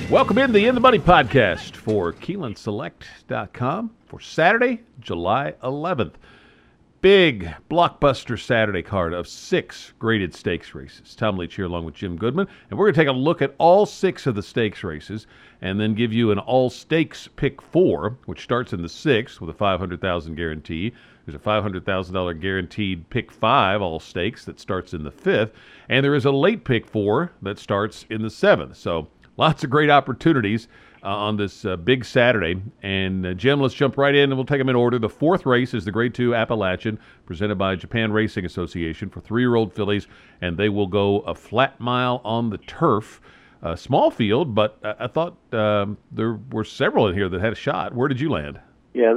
Welcome in the In the Money podcast for KeenelandSelect.com for Saturday, July 11th. Big blockbuster Saturday card of 6 graded stakes races. Tom Leach here along with Jim Goodman. And we're going to take a look at all 6 of the stakes races and then give you an all-stakes pick 4, which starts in the 6th with a $500,000 guarantee. There's a $500,000 guaranteed pick 5 all stakes that starts in the 5th. And there is a late pick 4 that starts in the 7th. So lots of great opportunities on this big Saturday. And Jim, let's jump right in and we'll take them in order. The 4th race is the Grade 2 Appalachian, presented by Japan Racing Association for 3-year-old fillies, and they will go a flat mile on the turf. Small field, but I thought there were several in here that had a shot. Where did you land? Yeah,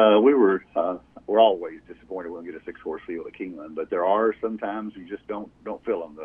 we're always disappointed when we get a 6-horse field at Keeneland, but there are sometimes you just don't fill them.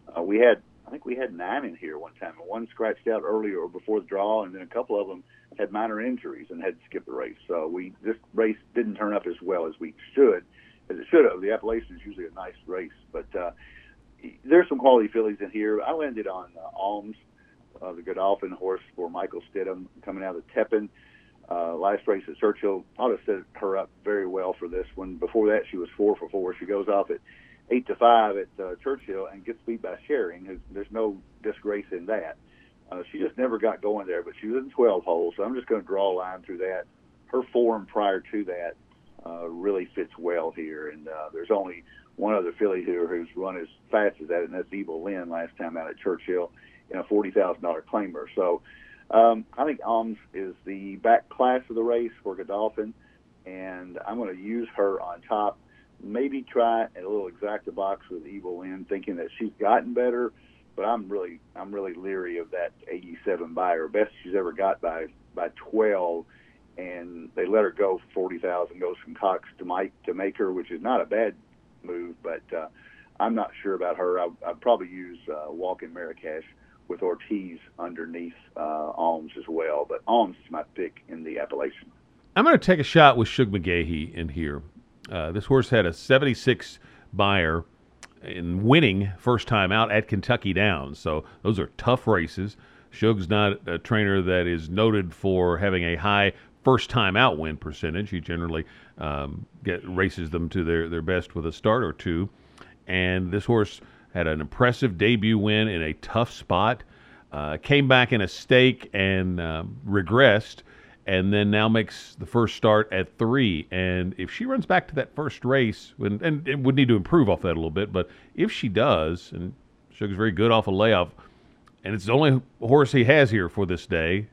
I think we had 9 in here one time, and one scratched out earlier or before the draw, and then a couple of them had minor injuries and had to skip the race. So this race didn't turn up as well as it should have. The Appalachian is usually a nice race, but there's some quality fillies in here. I landed on Alms, the Godolphin horse for Michael Stidham, coming out of Tepin. Last race at Churchill, I would have set her up very well for this one. Before that, she was 4 for 4. She goes off at 8-5 at Churchill and gets beat by Sharing. There's no disgrace in that. She just never got going there, but she was in 12 holes, so I'm just going to draw a line through that. Her form prior to that really fits well here, and there's only one other filly here who's run as fast as that, and that's Evil Lynn last time out at Churchill in a $40,000 claimer. So I think Alms is the back class of the race for Godolphin, and I'm going to use her on top. Maybe try a little exacta box with Evil Lynn, thinking that she's gotten better, but I'm really leery of that 87 buyer. Best she's ever got by 12, and they let her go for 40,000. Goes from Cox to Maker, which is not a bad move, but I'm not sure about her. I'd probably use Walking Marrakesh with Ortiz underneath Alms as well, but Alms is my pick in the Appalachian. I'm going to take a shot with Shug McGahee in here. This horse had a 76 buyer in winning first time out at Kentucky Downs. So those are tough races. Shug's not a trainer that is noted for having a high first time out win percentage. He generally races them to their best with a start or two. And this horse had an impressive debut win in a tough spot. Came back in a stake and regressed, and then now makes the first start at 3. And if she runs back to that first race, and it would need to improve off that a little bit, but if she does, and Shug's very good off a layoff, and it's the only horse he has here for this day,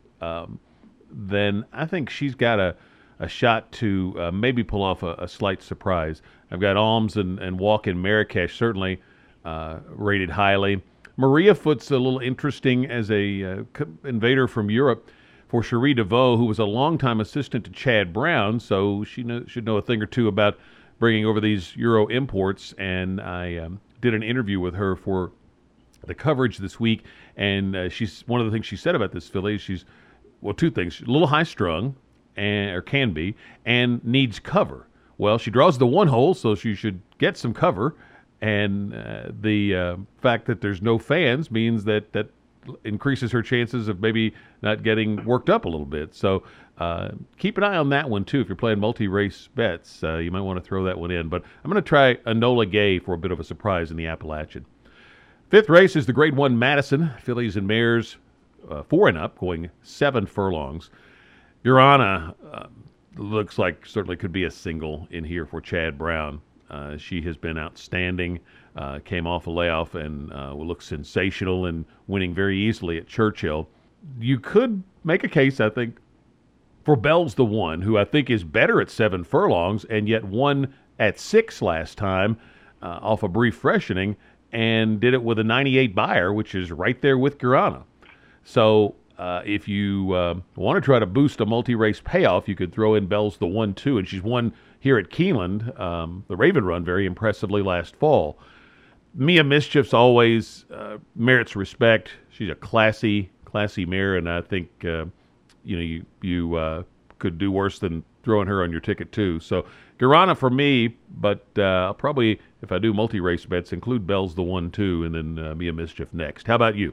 then I think she's got a shot to maybe pull off a slight surprise. I've got Alms and Walking Marrakesh certainly rated highly. Maria Foot's a little interesting as a invader from Europe for Cherie DeVoe, who was a longtime assistant to Chad Brown, so she should know a thing or two about bringing over these Euro imports. And I did an interview with her for the coverage this week, and she's one of the things she said about this filly. She's two things: she's a little high strung, or can be, and needs cover. Well, she draws the 1 hole, so she should get some cover. And the fact that there's no fans means that increases her chances of maybe not getting worked up a little bit. So keep an eye on that one, too. If you're playing multi-race bets, you might want to throw that one in. But I'm going to try Enola Gay for a bit of a surprise in the Appalachian. 5th race is the Grade 1 Madison. Fillies and mares 4 and up, going 7 furlongs. Urana looks like certainly could be a single in here for Chad Brown. She has been outstanding, came off a layoff and will look sensational and winning very easily at Churchill. You could make a case, I think, for Bell's the One, who I think is better at 7 furlongs and yet won at 6 last time off a brief freshening and did it with a 98 buyer, which is right there with Urana. So if you want to try to boost a multi-race payoff, you could throw in Bell's the One, too, and she's won here at Keeneland, the Raven Run, very impressively last fall. Mia Mischief's always merits respect. She's a classy mare, and I think you could do worse than throwing her on your ticket too. So Urana for me, but I'll probably, if I do multi-race bets, include Bell's the One, too, and then Mia Mischief next. How about you?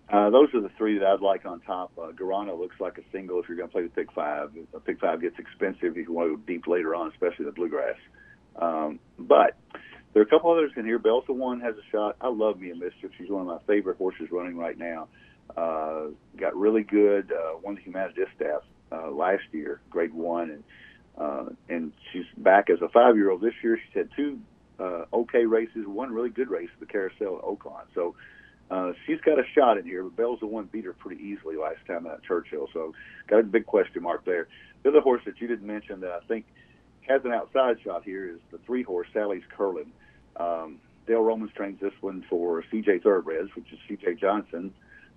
Those are the three that I'd like on top. Garana looks like a single if you're going to play the pick five. The pick five gets expensive if you want to go deep later on, especially the bluegrass. But there are a couple others in here. Bells of One has a shot. I love Mia Mischief. She's one of my favorite horses running right now. Got really good. Won the Humana Distaff last year, grade 1, and she's back as a 5-year-old this year. She's had 2 okay races, 1 really good race at the Carousel at Oakland. So she's got a shot in here, but Bells of One beat her pretty easily last time at Churchill. So got a big question mark there. The other horse that you didn't mention that I think has an outside shot here is the 3-horse Sally's Curlin. Dale Romans trains this one for CJ Thoroughbreds, which is CJ Johnson,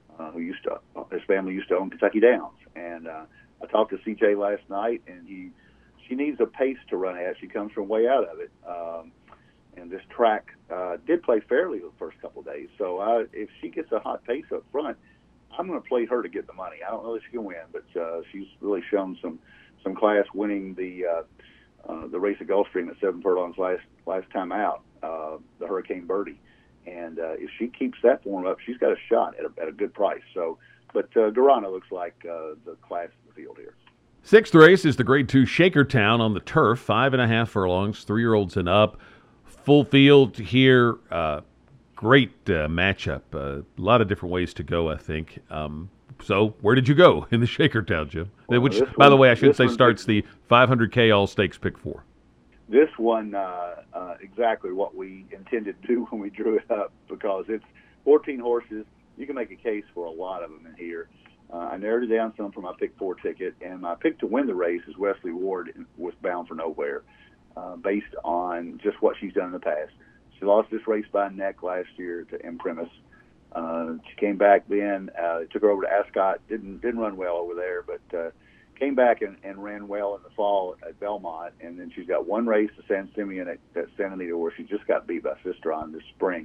his family used to own Kentucky Downs. And I talked to CJ last night, and she needs a pace to run at. She comes from way out of it. And this track did play fairly the first couple of days. So if she gets a hot pace up front, I'm going to play her to get the money. I don't know if she can win, but she's really shown some class winning the race at Gulfstream at 7 furlongs last time out, the Hurricane Birdie. And if she keeps that form up, she's got a shot at a good price. So, but Garana looks like the class of the field here. 6th race is the Grade 2 Shakertown on the turf, 5.5 furlongs, 3-year-olds and up. Full field here, great matchup. A lot of different ways to go, I think. So where did you go in the Shakertown, Jim? Well, Which, by the way, I should say starts the 500K All-Stakes Pick 4. This one, exactly what we intended to do when we drew it up, because it's 14 horses. You can make a case for a lot of them in here. I narrowed it down some for my pick 4 ticket, and my pick to win the race is Wesley Ward with Bound for Nowhere, based on just what she's done in the past. She lost this race by neck last year to Imprimis. She came back then, took her over to Ascot, didn't run well over there, but came back and ran well in the fall at Belmont, and then she's got 1 race to San Simeon at Santa Anita where she just got beat by Sisteron this spring.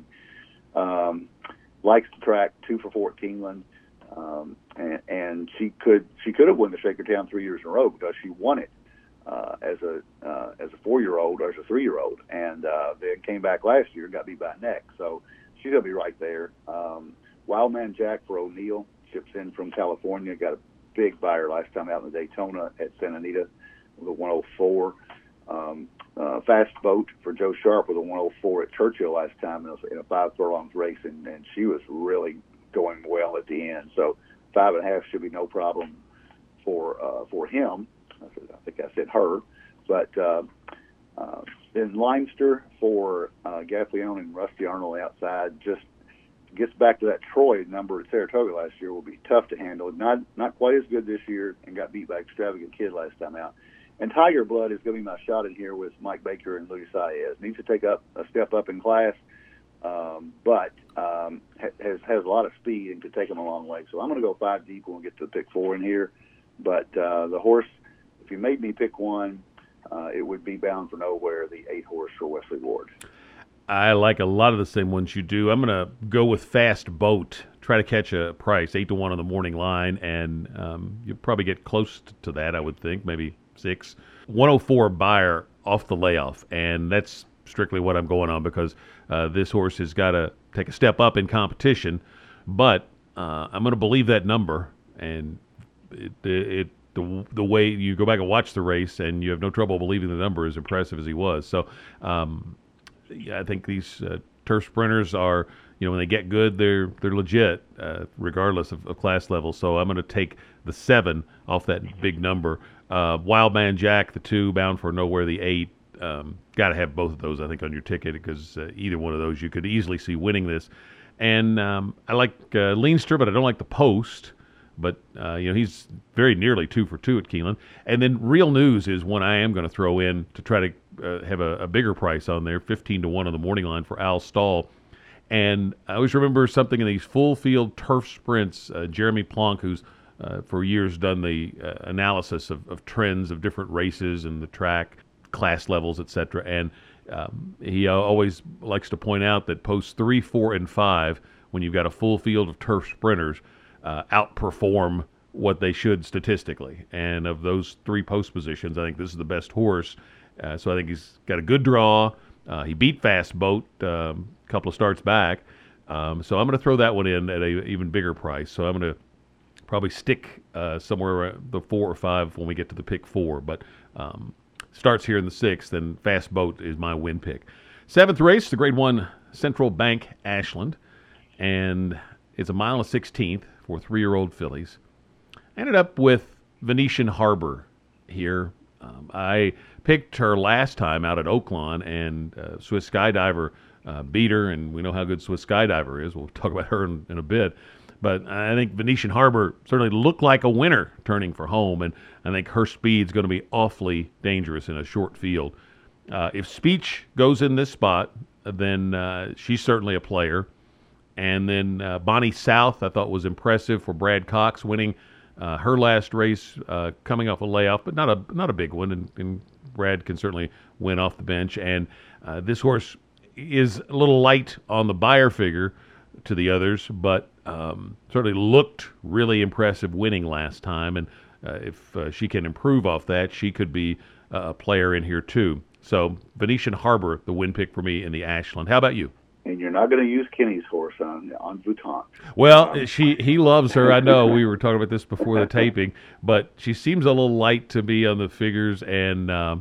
Likes the track, 2 for 4 at Keeneland, and she could have won the Shakertown 3 years in a row because she won it as a 4-year-old or as a 3-year-old, and then came back last year and got beat by neck. So she's gonna be right there. Wildman Jack for O'Neill ships in from California, got a big buyer last time out in the Daytona at Santa Anita with a 104. Fast Boat for Joe Sharp with a 104 at Churchill last time in a 5 furlongs race, and she was really going well at the end. So 5.5 should be no problem for him. I think I said her, but then Leinster for Gaffleone and Rusty Arnold outside just gets back to that Troy number at Saratoga last year. Will be tough to handle. Not quite as good this year, and got beat by Extravagant Kid last time out. And Tiger Blood is going to be my shot in here with Mike Baker and Luis Saez. Needs to take a step up in class, but has a lot of speed and could take him a long way. So I'm going to go 5 deep when we get to pick 4 in here. But the horse, if you made me pick one, it would be Bound for Nowhere, the 8-horse for Wesley Ward. I like a lot of the same ones you do. I'm going to go with Fast Boat, try to catch a price, 8-1 on the morning line, and you'll probably get close to that, I would think, maybe 6. 104 buyer off the layoff, and that's strictly what I'm going on because this horse has got to take a step up in competition, but I'm going to believe that number, and the way you go back and watch the race and you have no trouble believing the number as impressive as he was. So I think these turf sprinters are, when they get good, they're legit, regardless of class level. So I'm going to take the 7 off that big number. Wildman Jack, the 2, Bound for Nowhere, the 8. Got to have both of those, I think, on your ticket because either one of those you could easily see winning this. And I like Leinster, but I don't like the post. But, he's very nearly 2 for 2 at Keeneland. And then Real News is one I am going to throw in to try to have a bigger price on there, 15-1 on the morning line for Al Stahl. And I always remember something in these full field turf sprints, Jeremy Plonk, who's for years done the analysis of trends of different races and the track, class levels, etc. And he always likes to point out that posts 3, 4, and 5, when you've got a full field of turf sprinters, outperform what they should statistically. And of those 3 post positions, I think this is the best horse. So I think he's got a good draw. He beat Fast Boat a couple of starts back. So I'm going to throw that one in at a even bigger price. So I'm going to probably stick somewhere around the 4 or 5 when we get to the pick 4. But starts here in the 6th, and Fast Boat is my win pick. 7th race, the Grade 1 Central Bank Ashland, and it's a mile and 16th for 3-year-old fillies. I ended up with Venetian Harbor here. I picked her last time out at Oaklawn, and Swiss Skydiver beat her, and we know how good Swiss Skydiver is. We'll talk about her in a bit. But I think Venetian Harbor certainly looked like a winner turning for home, and I think her speed's going to be awfully dangerous in a short field. If Speech goes in this spot, then she's certainly a player. And then Bonnie South, I thought was impressive for Brad Cox, winning her last race, coming off a layoff, but not a big one. And Brad can certainly win off the bench. And this horse is a little light on the buyer figure to the others, but certainly looked really impressive winning last time. And if she can improve off that, she could be a player in here too. So Venetian Harbor, the win pick for me in the Ashland. How about you? And you're not going to use Kenny's horse on Vuitton. Well, he loves her. I know we were talking about this before the taping, but she seems a little light to me on the figures, and I'm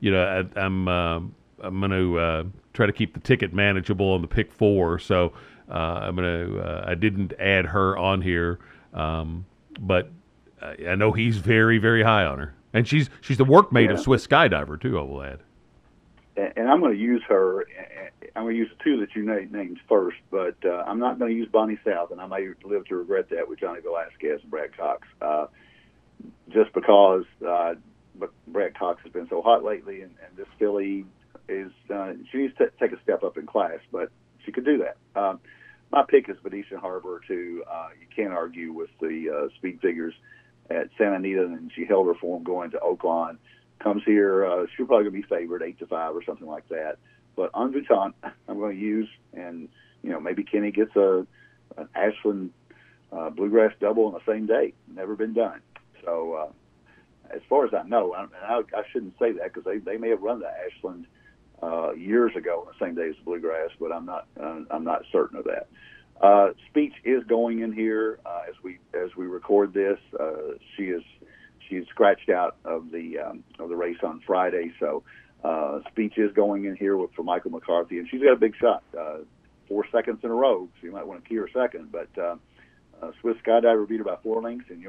going to try to keep the ticket manageable on the pick 4. So I didn't add her on here, but I know he's very, very high on her, and she's the workmate of Swiss Skydiver too, I will add. And I'm going to use her. I'm going to use the 2 that you named first, but I'm not going to use Bonnie South, and I may live to regret that with Johnny Velasquez and Brad Cox, just because Brad Cox has been so hot lately, and this filly is she needs to take a step up in class, but she could do that. My pick is Venetian Harbor. You can't argue with the speed figures at Santa Anita, and she held her form going to Oaklawn. Comes here, she'll probably be favored 8-5 or something like that. But on Vuitton, I'm going to use, and maybe Kenny gets an Ashland Bluegrass double on the same day. Never been done. So as far as I know, I shouldn't say that because they may have run the Ashland years ago on the same day as the Bluegrass, but I'm not certain of that. Speech is going in here as we record this. She's scratched out of the race on Friday, so Speech is going in here for Michael McCarthy, and she's got a big shot, 4 seconds in a row, so you might want to key her second. But Swiss Skydiver beat her by 4 lengths, and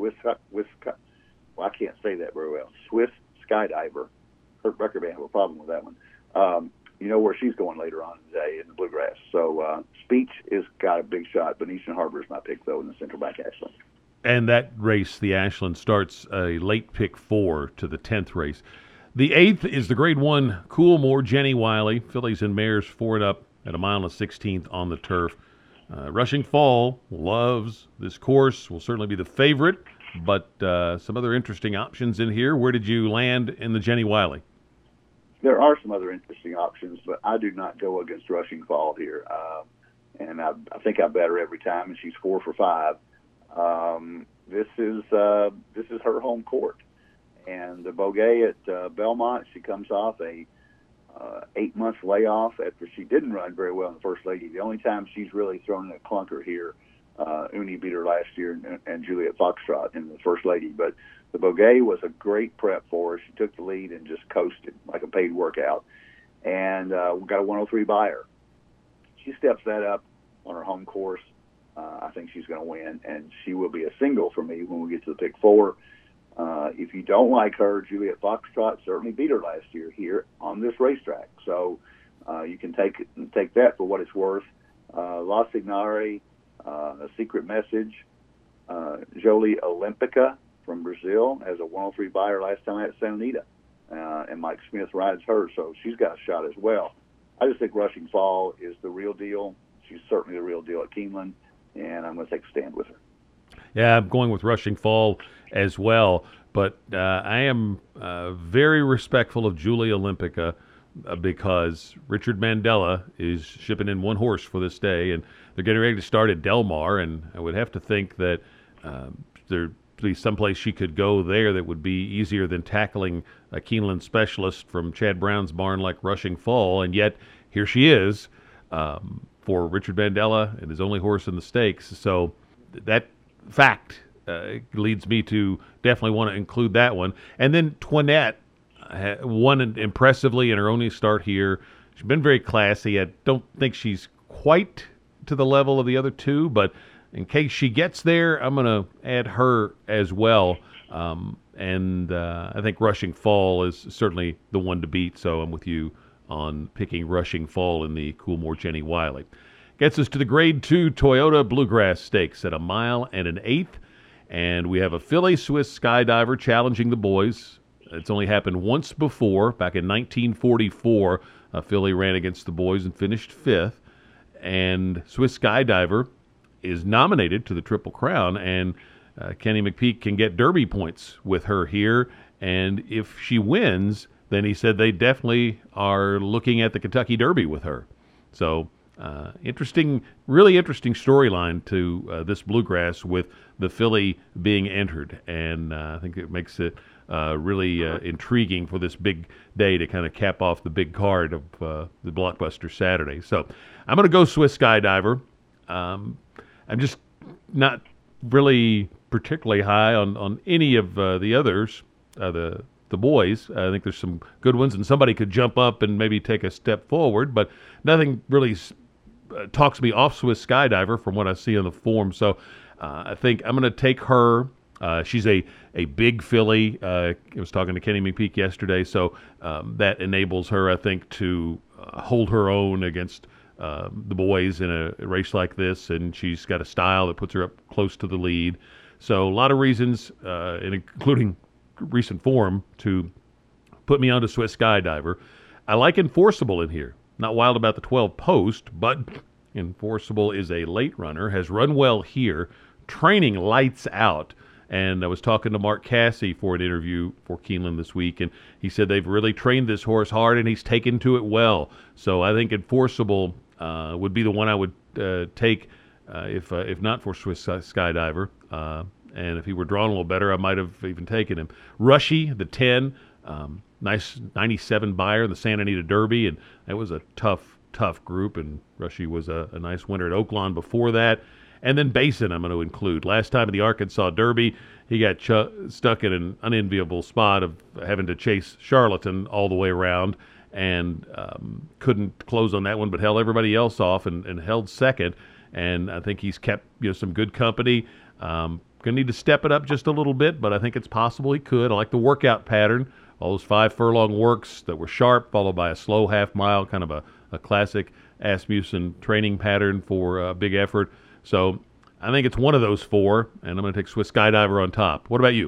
I can't say that very well. Swiss Skydiver, her record may have a problem with that one. Where she's going later on today in the Bluegrass. So Speech is got a big shot. Venetian Harbor is my pick, though, in the Central Bank Ashland. And that race, the Ashland, starts a late pick 4 to the 10th race. The 8th is the Grade 1 Coolmore Jenny Wiley. Fillies and mares 4 and up at a mile and 16th on the turf. Rushing Fall loves this course, will certainly be the favorite, but some other interesting options in here. Where did you land in the Jenny Wiley? There are some other interesting options, but I do not go against Rushing Fall here. And I think I bet her every time, and she's 4 for 5. This is her home court, and the Beaugay at Belmont. She comes off a 8-month layoff after she didn't run very well in the First Lady. The only time she's really thrown in a clunker here, Uni beat her last year, and Juliet Foxtrot in the First Lady. But the Beaugay was a great prep for her. She took the lead and just coasted like a paid workout, and we got a 103 buyer. She steps that up on her home course. I think she's going to win, and she will be a single for me when we get to the pick 4. If you don't like her, Juliet Foxtrot certainly beat her last year here on this racetrack. So you can take that for what it's worth. La Signare, A Secret Message, Jolie Olympica from Brazil as a 103 buyer last time at Santa Anita, and Mike Smith rides her, so she's got a shot as well. I just think Rushing Fall is the real deal. She's certainly the real deal at Keeneland, and I'm going to take a stand with her. Yeah, I'm going with Rushing Fall as well, but I am very respectful of Julie Olympica because Richard Mandela is shipping in one horse for this day, and they're getting ready to start at Del Mar, and I would have to think that there'd be someplace she could go there that would be easier than tackling a Keeneland specialist from Chad Brown's barn like Rushing Fall, and yet here she is. for Richard Bandella and his only horse in the stakes. So that fact leads me to definitely want to include that one. And then Toinette won impressively in her only start here. She's been very classy. I don't think she's quite to the level of the other two, but in case she gets there, I'm going to add her as well. And I think Rushing Fall is certainly the one to beat, so I'm with you on picking Rushing Fall in the Coolmore Jenny Wiley. Gets us to the Grade 2 Toyota Bluegrass Stakes at 1 1/8 miles. And we have a filly Swiss Skydiver challenging the boys. It's only happened once before, back in 1944. A filly ran against the boys and finished 5th. And Swiss Skydiver is nominated to the Triple Crown, and Kenny McPeek can get Derby points with her here. And if she wins, then he said they definitely are looking at the Kentucky Derby with her. So interesting, really interesting storyline to this Bluegrass with the filly being entered. And I think it makes it really intriguing for this big day to kind of cap off the big card of the Blockbuster Saturday. So I'm going to go Swiss Skydiver. I'm just not really particularly high on any of the others, the boys. I think there's some good ones, and somebody could jump up and maybe take a step forward, but nothing really talks me off Swiss Skydiver from what I see on the form. So I think I'm going to take her. She's a big filly. I was talking to Kenny McPeek yesterday, so that enables her, I think, to hold her own against the boys in a race like this, and she's got a style that puts her up close to the lead. So a lot of reasons, including recent form, to put me onto Swiss Skydiver. I like Enforceable in here. Not wild about the 12 post, but Enforceable is a late runner, has run well here, training lights out. And I was talking to Mark Casse for an interview for Keeneland this week, and he said they've really trained this horse hard, and he's taken to it well. So I think Enforceable would be the one I would take if not for Swiss Skydiver. And if he were drawn a little better, I might have even taken him. Rushy, the 10, nice 97 buyer in the Santa Anita Derby, and that was a tough group, and Rushy was a nice winner at Oaklawn before that. And then Basin I'm going to include. Last time in the Arkansas Derby, he got stuck in an unenviable spot of having to chase Charlatan all the way around, and couldn't close on that one, but held everybody else off and held second. And I think he's kept some good company. Going to need to step it up just a little bit, but I think it's possible he could. I like the workout pattern. All those 5 furlong works that were sharp, followed by a slow half mile, kind of a classic Asmussen training pattern for a big effort. So I think it's one of those 4, and I'm going to take Swiss Skydiver on top. What about you?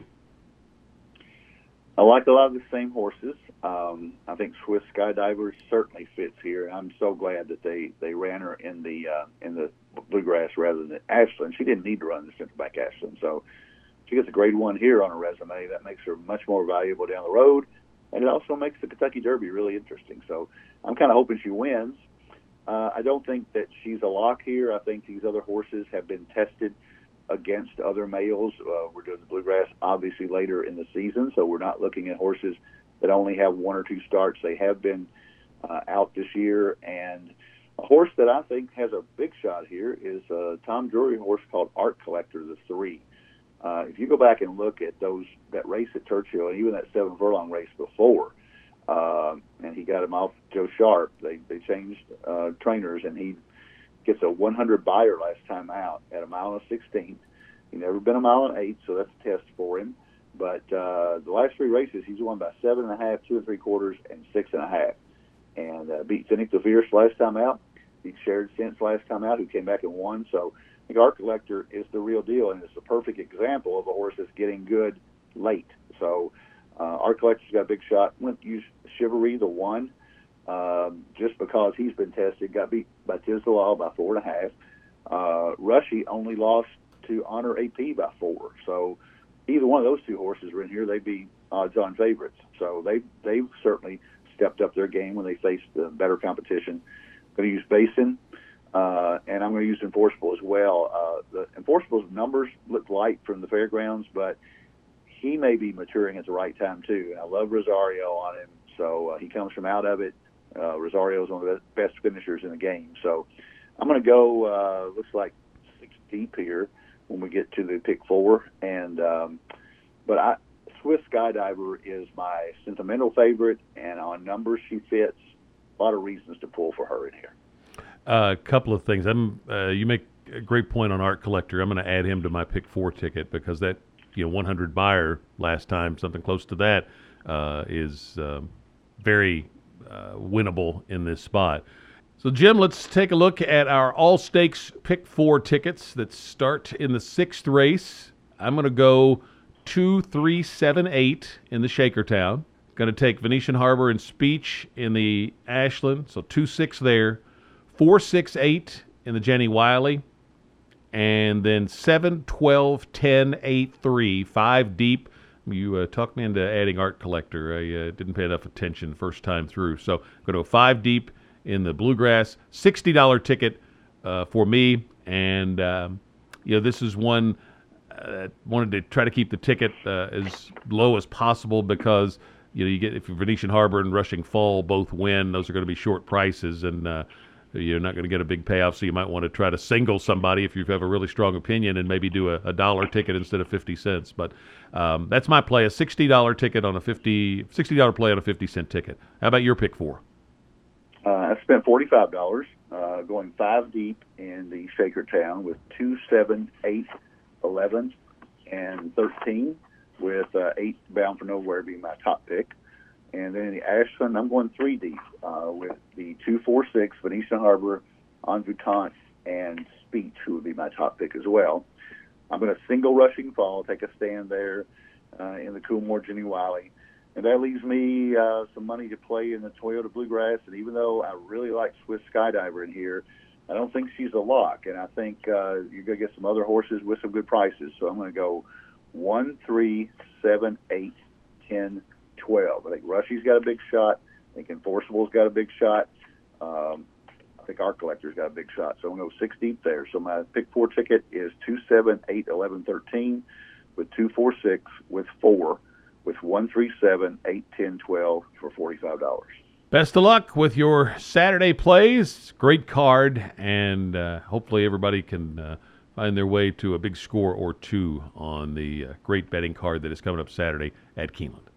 I like a lot of the same horses. I think Swiss Skydiver certainly fits here. I'm so glad that they ran her in the Bluegrass rather than Ashland. She didn't need to run the Centerback Ashland, so she gets a grade 1 here on her resume. That makes her much more valuable down the road, and it also makes the Kentucky Derby really interesting. So I'm kind of hoping she wins. I don't think that she's a lock here. I think these other horses have been tested against other males. We're doing the Bluegrass obviously later in the season, so we're not looking at horses that only have 1 or 2 starts. They have been out this year, and a horse that I think has a big shot here is a Tom Drury horse called Art Collector, the 3. If you go back and look at that race at Churchill, and even that 7 furlong race before, and he got him off Joe Sharp. They changed trainers, and he gets a 100 buyer last time out at 1 16 miles. He's never been 1 1/8 miles, so that's a test for him. But the last 3 races, he's won by 7.5, 2 3/4, and 6.5. And beat Cynic the Fierce last time out. Beat Shared Sense last time out, who came back and won. So I think Art Collector is the real deal, and it's a perfect example of a horse that's getting good late. So Art Collector's got a big shot. Went to use Chivalry, the 1, just because he's been tested. Got beat by Tisdale by 4.5. Rushy only lost to Honor AP by 4. So either one of those 2 horses are in here, they'd be odds-on favorites. So they've certainly stepped up their game when they faced better competition. Going to use Basin, and I'm going to use Enforceable as well. The Enforceble's numbers look light from the fairgrounds, but he may be maturing at the right time too. And I love Rosario on him, so he comes from out of it. Rosario's one of the best finishers in the game, so I'm going to go, looks like 6 deep here when we get to the pick 4. And, Swiss Skydiver is my sentimental favorite, and on numbers she fits. A lot of reasons to pull for her in here. A couple of things. You make a great point on Art Collector. I'm going to add him to my pick 4 ticket because that 100 buyer last time, something close to that, is very winnable in this spot. So, Jim, let's take a look at our all stakes pick 4 tickets that start in the 6th race. I'm going to go 2, 3, 7, 8 in the Shakertown. Going to take Venetian Harbor and Speech in the Ashland, so 2, 6 there. 4, 6, 8 in the Jenny Wiley, and then 7, 12, 10, 8, 3, 5 deep. You talked me into adding Art Collector. I didn't pay enough attention first time through. So go to 5 deep in the Bluegrass, $60 ticket for me. And, this is one wanted to try to keep the ticket as low as possible because, you get if Venetian Harbor and Rushing Fall both win, those are going to be short prices, and you're not going to get a big payoff, so you might want to try to single somebody if you have a really strong opinion and maybe do a dollar ticket instead of 50 cents. But that's my play, a $60 ticket on $60 play on a 50-cent ticket. How about your pick 4? I spent $45 going 5 deep in the Shakertown with 2, 7, 8, 11, and 13, with 8 Bound for Nowhere being my top pick. And then in the Ashland, I'm going 3 deep with the 2, 4, 6, Venetian Harbor, En Voutante, and Speech, who would be my top pick as well. I'm going to single Rushing Fall, take a stand there in the Coolmore Jenny Wiley. And that leaves me some money to play in the Toyota Bluegrass. And even though I really like Swiss Skydiver in here, I don't think she's a lock. And I think you're going to get some other horses with some good prices. So I'm going to go 1, 3, 7, 8, 10, 12. I think Rushie's got a big shot. I think Enforcible's got a big shot. I think Art Collector's got a big shot. So I'm going to go 6 deep there. So my pick 4 ticket is 2, 7, 8, 11, 13 with 2, 4, 6 with 4 with 1, 3, 7, 8, 10, 12 for $45. Best of luck with your Saturday plays. Great card, and hopefully everybody can find their way to a big score or 2 on the great betting card that is coming up Saturday at Keeneland.